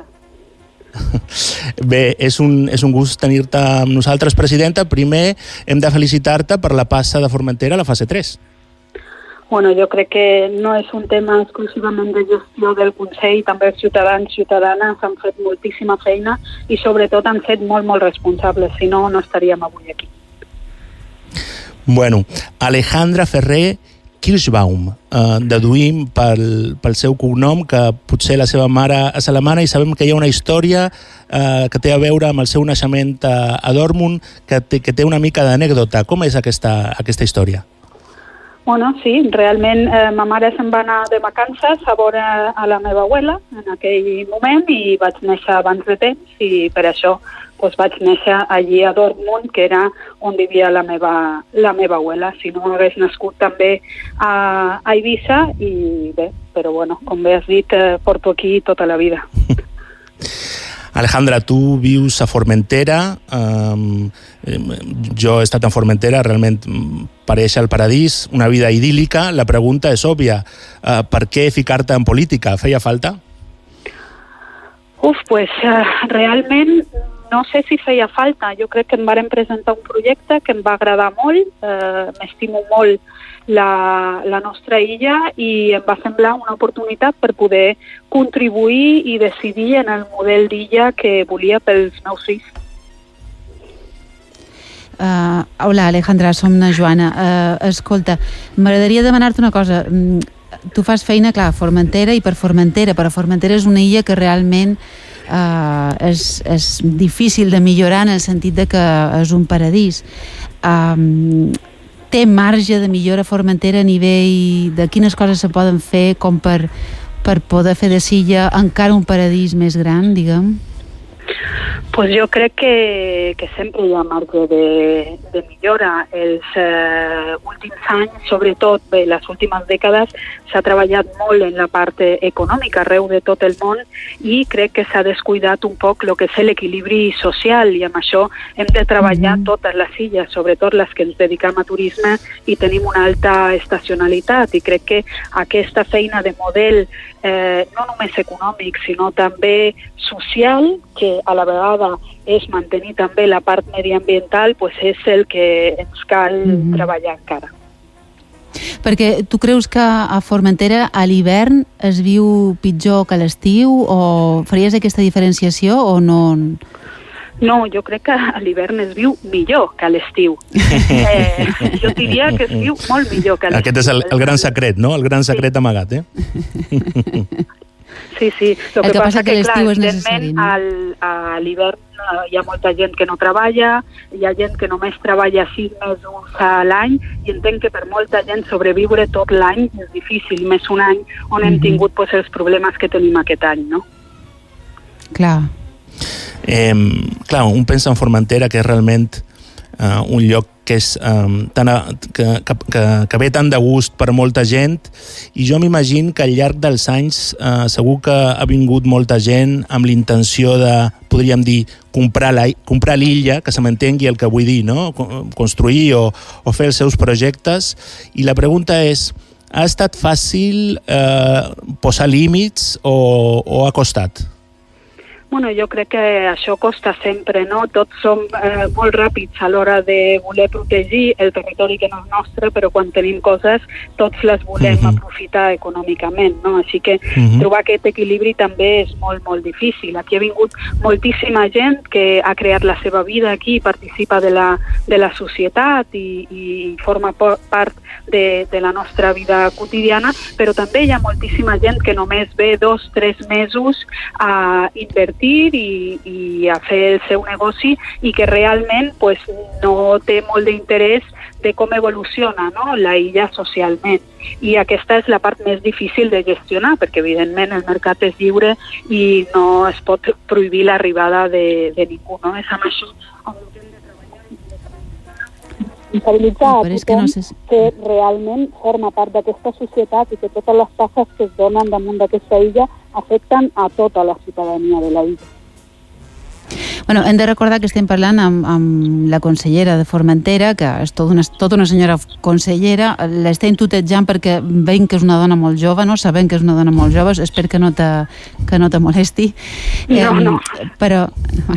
Bé, és un gust tenir-te amb nosaltres, presidenta. Primer hem de felicitar-te per la passa de Formentera a la fase 3. Bueno, jo crec que no és un tema exclusivament de gestió del Consell, també els ciutadans i ciutadanes han fet moltíssima feina i sobretot han fet molt responsables, si no, no estaríem avui aquí. Bueno, Alejandra Ferrer Kirschbaum, deduïm pel seu cognom que potser la seva mare és alemana i sabem que hi ha una història que té a veure amb el seu naixement a Dortmund que té una mica d'anècdota. Com és aquesta història? Bueno, sí, realment ma mare se'n va anar de vacances a veure a la meva abuela en aquell moment i vaig néixer abans de temps i per això vaig néixer allí a Dortmund, que era on vivia la meva abuela. Si no, hagués nascut també a Eivissa i bé, però bueno, com bé has dit, porto aquí tota la vida. Alejandra, tu vius a Formentera, jo he estat en Formentera, realment pareix el paradís, una vida idíl·lica. La pregunta és òbvia, per què ficar-te en política? Feia falta? Realment no sé si feia falta. Jo crec que em varen presentar un projecte que em va agradar molt, m'estimo molt la nostra illa i em va semblar una oportunitat per poder contribuir i decidir en el model d'illa que volia pels meus fills. Hola, Alejandra, som na Joana. Escolta, m'agradaria demanar-te una cosa. Tu fas feina, clar, a Formentera i per Formentera, però Formentera és una illa que realment és difícil de millorar en el sentit de que és un paradís. Té marge de millora Formentera a nivell de quines coses se poden fer com per poder fer de Silla encara un paradís més gran, diguem? Jo crec que sempre hi ha marge de millora. Els últims anys, sobretot les últimes dècades, s'ha treballat molt en la part econòmica arreu de tot el món i crec que s'ha descuidat un poc el que és l'equilibri social i amb això hem de treballar totes les illes, sobretot les que ens dedicam a turisme i tenim una alta estacionalitat i crec que aquesta feina de model no només econòmic sinó també social, que a la vegada és mantenir també la part mediambiental, és el que ens cal treballar encara. Perquè tu creus que a Formentera a l'hivern es viu pitjor que a l'estiu o faries aquesta diferenciació o no? No, jo crec que a l'hivern es viu millor que a l'estiu. Jo diria que es viu molt millor que a l'estiu. Aquest és el gran secret, no? El gran secret amagat, Sí. El que passa que l'estiu és necessari, no? A l'hivern hi ha molta gent que no treballa, hi ha gent que només treballa 6 mesos a l'any i entenc que per molta gent sobreviure tot l'any és difícil, més un any on hem tingut els problemes que tenim aquest any, no? Clar, un pensa en Formentera que és realment un lloc que és que ve tan de gust per molta gent, i jo m'imagino que al llarg dels anys segur que ha vingut molta gent amb l'intenció de, podríem dir, comprar l'illa, que se m'entengui el que vull dir, no? Construir o fer els seus projectes, i la pregunta és, ha estat fàcil posar límits o ha costat? Bueno, jo crec que això costa sempre, no? Tots som molt ràpids a l'hora de voler protegir el territori que no és nostre, però quan tenim coses tots les volem aprofitar econòmicament, no? Així que trobar aquest equilibri també és molt, molt difícil. Aquí ha vingut moltíssima gent que ha creat la seva vida aquí, participa de la societat i forma part de la nostra vida quotidiana, però també hi ha moltíssima gent que només ve 2-3 mesos a invertir i a fer el seu negoci i que realment pues, no té molt d'interès de com evoluciona, no? La illa socialment. I aquesta és la part més difícil de gestionar, perquè evidentment el mercat és lliure i no es pot prohibir l'arribada de ningú, no? És amb això on hem de treballar i responsabilitzar a tothom que realment forma part d'aquesta societat i que totes les tasses que es donen damunt d'aquesta illa afecten a tota la ciutadania de la illa. Bueno, hem de recordar que estem parlant amb la consellera de Formentera, que és tota una senyora consellera. L'estem tutejant perquè veiem que és una dona molt jove, no? Sabem que és una dona molt jove, espero que no te molesti. No. Però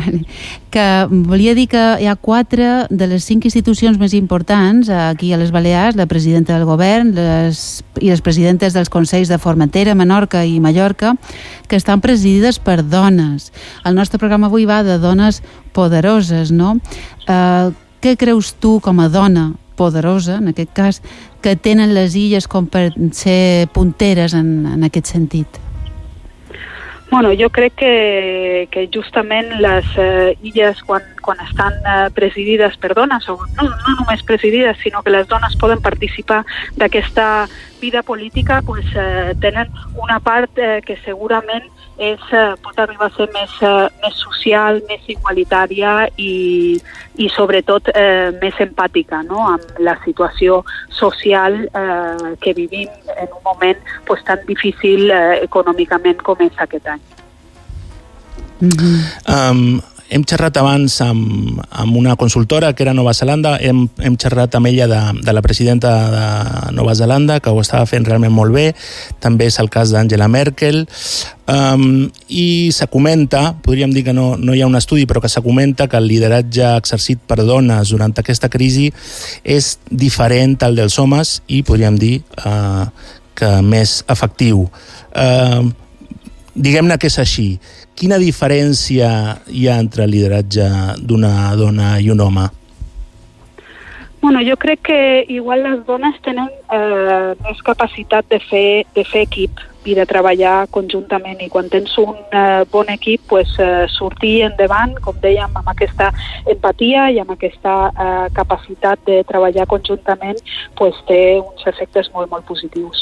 que volia dir que hi ha 4 de les 5 institucions més importants aquí a les Balears, la presidenta del govern i les presidentes dels consells de Formentera, Menorca i Mallorca, que estan presidides per dones. El nostre programa avui va de dones poderoses, no? Què creus tu com a dona poderosa, en aquest cas, que tenen les illes com per ser punteres en aquest sentit? Bueno, jo crec que justament les illes quan estan presidides per dones, o no només presidides, sinó que les dones poden participar d'aquesta vida política, pues, tenen una part que segurament pot arribar a ser més social, més igualitària i sobretot més empàtica, no? Amb la situació social que vivim en un moment pues, tan difícil econòmicament com és aquest any. Hem xerrat abans amb una consultora que era Nova Zelanda, hem xerrat amb ella de la presidenta de Nova Zelanda, que ho estava fent realment molt bé, també és el cas d'Angela Merkel, i se comenta, podríem dir que no hi ha un estudi, però que se comenta que el lideratge exercit per dones durant aquesta crisi és diferent al dels homes i podríem dir que més efectiu. Diguem-ne que és així. Quina diferència hi ha entre el lideratge d'una dona i un home? Bueno, jo crec que igual les dones tenen més capacitat de fer equip i de treballar conjuntament, i quan tens un bon equip pues, sortir endavant, com dèiem, amb aquesta empatia i amb aquesta capacitat de treballar conjuntament pues, té uns efectes molt, molt positius.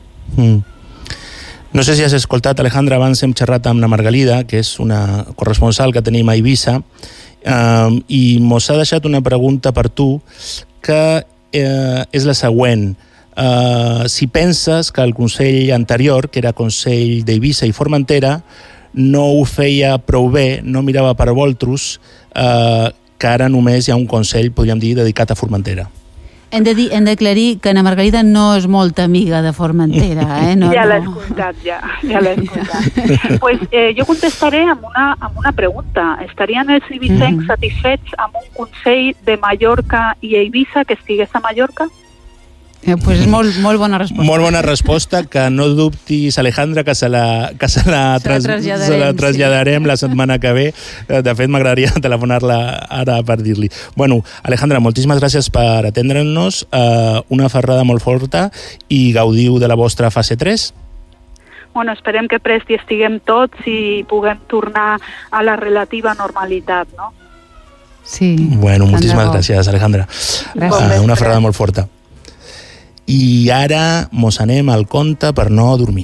No sé si has escoltat, Alejandra, abans hem xerrat amb la Margalida, que és una corresponsal que tenim a Eivissa, i mos ha deixat una pregunta per tu, que és la següent. Si penses que el Consell anterior, que era Consell d'Eivissa i Formentera, no ho feia prou bé, no mirava per vosaltres, que ara només hi ha un Consell, podríem dir, dedicat a Formentera. Hem d'aclarir que Ana Margalida no és molt amiga de Formentera, No, ja l'he escoltat, ja l'he escoltat. Pues, jo contestaré amb una pregunta. Estarien els eivissencs satisfets amb un Consell de Mallorca i Eivissa que estigués a Mallorca? Pues és molt bona resposta. Molt bona resposta, que no dubtis, Alejandra, que se la traslladarem la setmana que ve. De fet, m'agradaria telefonar-la ara per dir-li. Bueno, Alejandra, moltíssimes gràcies per atendre'ns, una ferrada molt forta i gaudiu de la vostra fase 3. Bueno, esperem que prest hi estiguem tots i puguem tornar a la relativa normalitat, no? Sí. Bueno, moltíssimes gràcies, Alejandra. Una ferrada molt forta. I ara mos anem al conte per no dormir.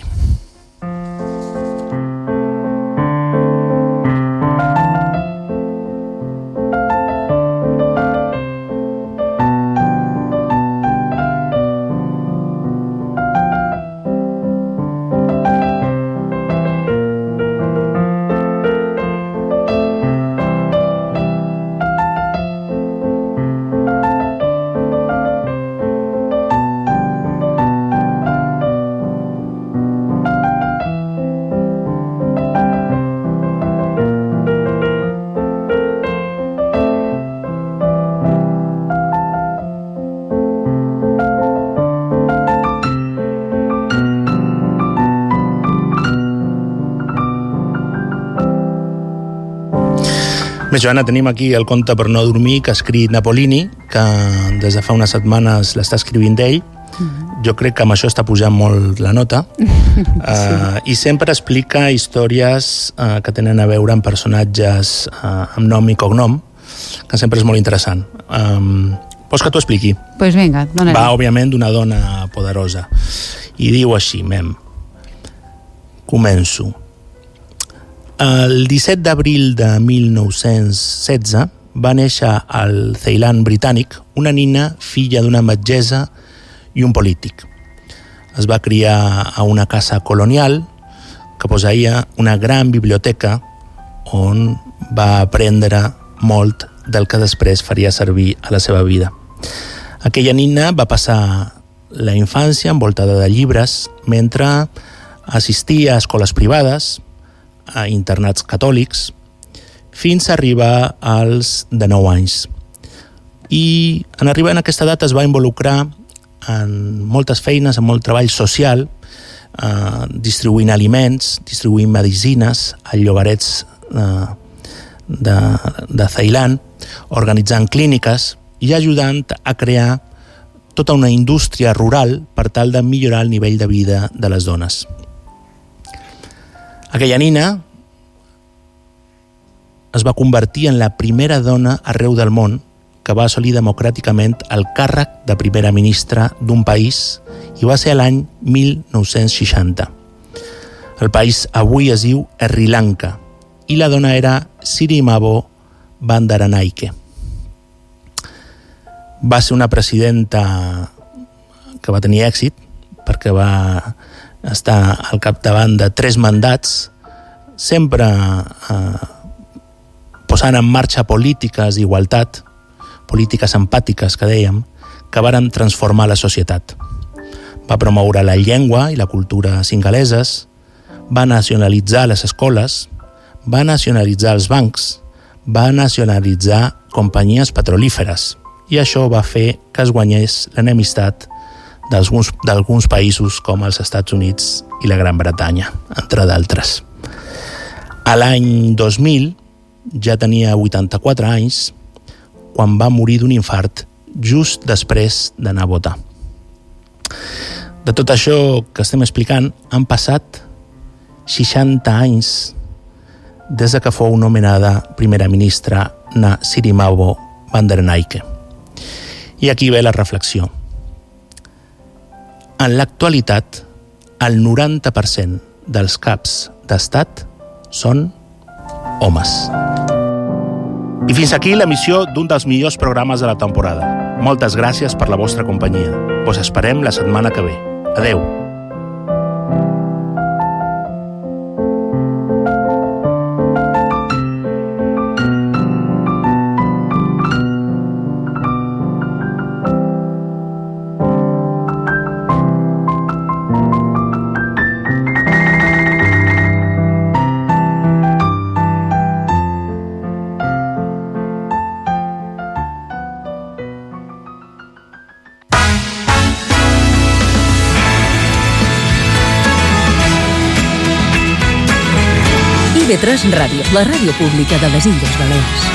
Bé, Joana, tenim aquí el conte Per no dormir que ha escrit Napolini, que des de fa unes setmanes l'està escrivint ell. Jo crec que amb això està pujant molt la nota. I sempre explica històries que tenen a veure amb personatges amb nom i cognom, que sempre és molt interessant. Vols que t'ho expliqui? Pues vinga, dona-li. Va, òbviament, d'una dona poderosa. I diu així, Començo. El 17 d'abril de 1916 va néixer al Ceilan britànic una nina filla d'una metgessa i un polític. Es va criar a una casa colonial que posseïa una gran biblioteca on va aprendre molt del que després faria servir a la seva vida. Aquella nina va passar la infància envoltada de llibres mentre assistia a escoles privades, a internats catòlics, fins a arribar als 19 anys. I en arribar a aquesta edat es va involucrar en moltes feines, en molt treball social, distribuint aliments, distribuint medicines a llogarets de Ceilan, organitzant clíniques i ajudant a crear tota una indústria rural per tal de millorar el nivell de vida de les dones. Aquella nina es va convertir en la primera dona arreu del món que va assolir democràticament el càrrec de primera ministra d'un país i va ser l'any 1960. El país avui es diu Sri Lanka i la dona era Sirimavo Bandaranaike. Va ser una presidenta que va tenir èxit perquè va estar al capdavant de 3 mandats, sempre posant en marxa polítiques d'igualtat, polítiques empàtiques, que dèiem, que varen transformar la societat. Va promoure la llengua i la cultura singaleses, va nacionalitzar les escoles, va nacionalitzar els bancs, va nacionalitzar companyies petrolíferes, i això va fer que es guanyés l'enemistat d'alguns països com els Estats Units i la Gran Bretanya, entre d'altres. A l'any 2000 ja tenia 84 anys quan va morir d'un infart just després d'anar a votar. De tot això que estem explicant han passat 60 anys des que fou nomenada primera ministra na Sirimavo Bandaranaike. I aquí ve la reflexió. En l'actualitat, el 90% dels caps d'estat són homes. I fins aquí l'emissió d'un dels millors programes de la temporada. Moltes gràcies per la vostra companyia. Us esperem la setmana que ve. Adeu. IB3 Ràdio, la ràdio pública de les Illes Balears.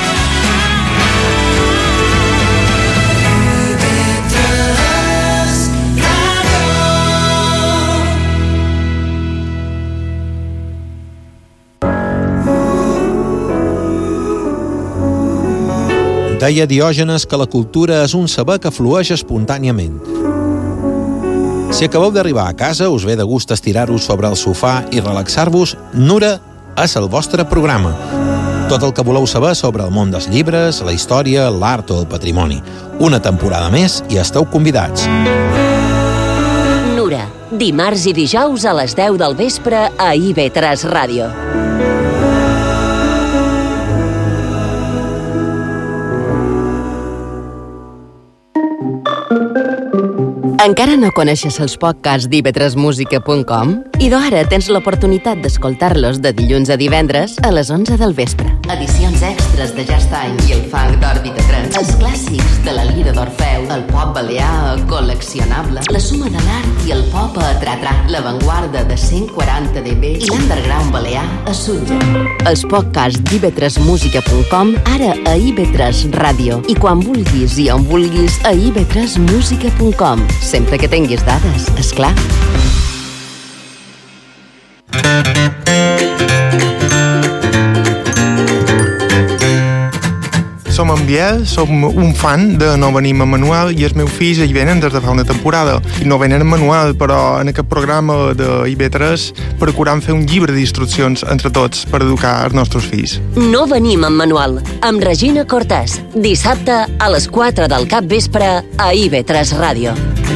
Deia Diògenes que la cultura és un saber que flueix espontàniament. Si acabeu d'arribar a casa, us ve de gust estirar-vos sobre el sofà i relaxar-vos, Nura és el vostre programa. Tot el que voleu saber sobre el món dels llibres, la història, l'art o el patrimoni. Una temporada més i esteu convidats. Nura, dimarts i dijous a les 10 del vespre a IB3 Ràdio. Encara no coneixes els podcasts d'ivetresmusica.com? I d'ara tens l'oportunitat d'escoltar-los de dilluns a divendres a les 11 del vespre. Edicions extres de Just Time i el funk d'Òrbita 3, els clàssics de la Lira d'Orfeu, el pop balear col·leccionable, la suma de l'art i el pop a tra-tra, l'avantguarda de 140 dB i l'underground balear a Sutja. Els podcasts d'ivetresmusica.com, ara a IB3 Ràdio. I quan vulguis i on vulguis a IB3Musica.com. Sempre que tinguis dades, esclar. Som en Biel, som un fan de No venim en Manuel i els meus fills hi venen des de fa una temporada. I no venen en Manuel, però en aquest programa de IB3 procurem fer un llibre d'instruccions entre tots per educar els nostres fills. No venim en Manuel, amb Regina Cortès, dissabte a les 4 del capvespre a IB3 Ràdio.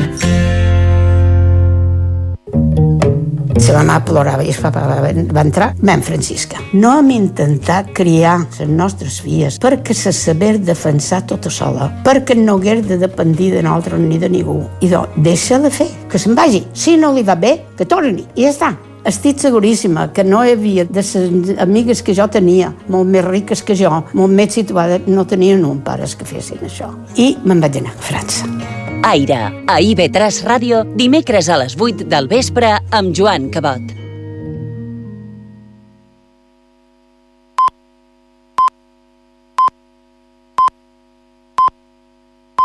La mama plorava i el papa va entrar. Mem Francisca, no hem intentat criar les nostres filles perquè se saber defensar tota sola, perquè no hagués de dependir de nosaltres ni de ningú. I doncs, deixa-la fer, que se'n vagi. Si no li va bé, que torni. I ja està. Estic seguríssima que no hi havia de les amigues que jo tenia, molt més riques que jo, molt més situades, no tenien un pares que fessin això. I me'n vaig anar a França. Aire, a IB3 Ràdio, dimecres a les 8 del vespre amb Joan Cabot.